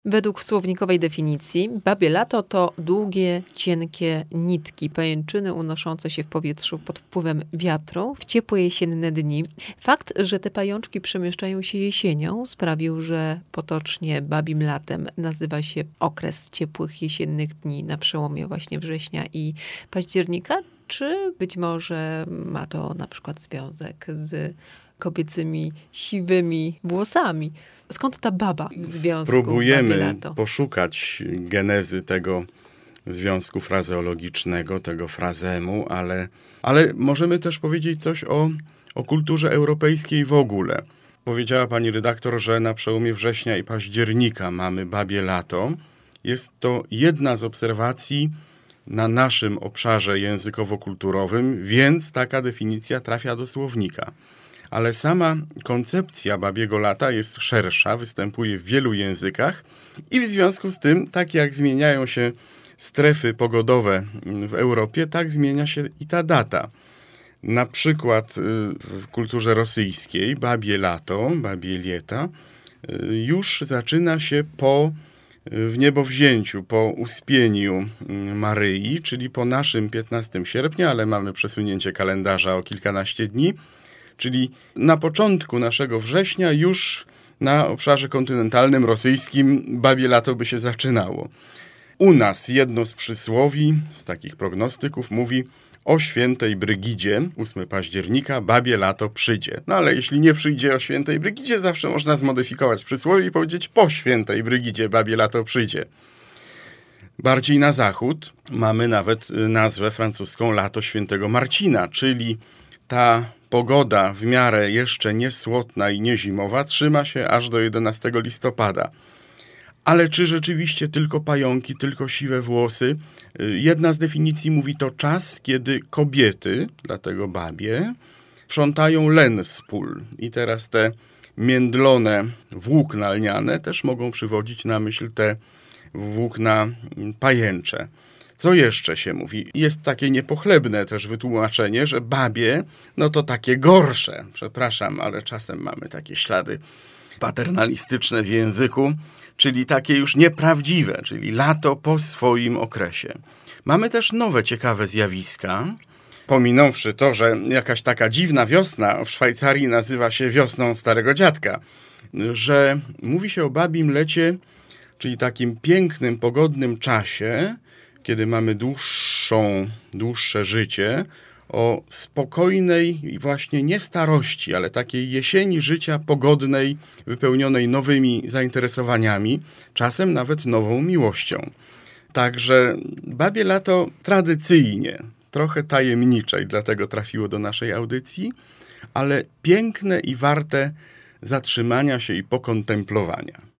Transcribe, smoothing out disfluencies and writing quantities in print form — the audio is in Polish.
Według słownikowej definicji babie lato to długie, cienkie nitki, pajęczyny unoszące się w powietrzu pod wpływem wiatru w ciepłe jesienne dni. Fakt, że te pajączki przemieszczają się jesienią, sprawił, że potocznie babim latem nazywa się okres ciepłych jesiennych dni na przełomie właśnie września i października. Czy być może ma to na przykład związek z kobiecymi, siwymi włosami? Skąd ta baba w związku Spróbujemy babie lato? poszukać genezy tego związku frazeologicznego, tego frazemu, ale możemy też powiedzieć coś o kulturze europejskiej w ogóle. Powiedziała pani redaktor, że na przełomie września i października mamy babie lato. Jest to jedna z obserwacji na naszym obszarze językowo-kulturowym, więc taka definicja trafia do słownika. Ale sama koncepcja babiego lata jest szersza, występuje w wielu językach i w związku z tym, tak jak zmieniają się strefy pogodowe w Europie, tak zmienia się i ta data. Na przykład w kulturze rosyjskiej babie lato, babie lieta, już zaczyna się w niebowzięciu, po uspieniu Maryi, czyli po naszym 15 sierpnia, ale mamy przesunięcie kalendarza o kilkanaście dni, czyli na początku naszego września już na obszarze kontynentalnym rosyjskim babie lato by się zaczynało. U nas jedno z przysłowi, z takich prognostyków mówi: o świętej Brygidzie, 8 października, babie lato przyjdzie. No ale jeśli nie przyjdzie o świętej Brygidzie, zawsze można zmodyfikować przysłowie i powiedzieć: po świętej Brygidzie babie lato przyjdzie. Bardziej na zachód mamy nawet nazwę francuską lato świętego Marcina, czyli ta pogoda w miarę jeszcze niesłotna i niezimowa trzyma się aż do 11 listopada. Ale czy rzeczywiście tylko pająki, tylko siwe włosy? Jedna z definicji mówi: to czas, kiedy kobiety, dlatego babie, sprzątają len z pól. I teraz te międlone włókna lniane też mogą przywodzić na myśl te włókna pajęcze. Co jeszcze się mówi? Jest takie niepochlebne też wytłumaczenie, że babie, no to takie gorsze. Przepraszam, ale czasem mamy takie ślady paternalistyczne w języku, czyli takie już nieprawdziwe, czyli lato po swoim okresie. Mamy też nowe, ciekawe zjawiska. Pominąwszy to, że jakaś taka dziwna wiosna w Szwajcarii nazywa się wiosną starego dziadka, że mówi się o babim lecie, czyli takim pięknym, pogodnym czasie, kiedy mamy dłuższe życie, o spokojnej i właśnie nie starości, ale takiej jesieni życia pogodnej, wypełnionej nowymi zainteresowaniami, czasem nawet nową miłością. Także babie lato tradycyjnie, trochę tajemnicze i dlatego trafiło do naszej audycji, ale piękne i warte zatrzymania się i pokontemplowania.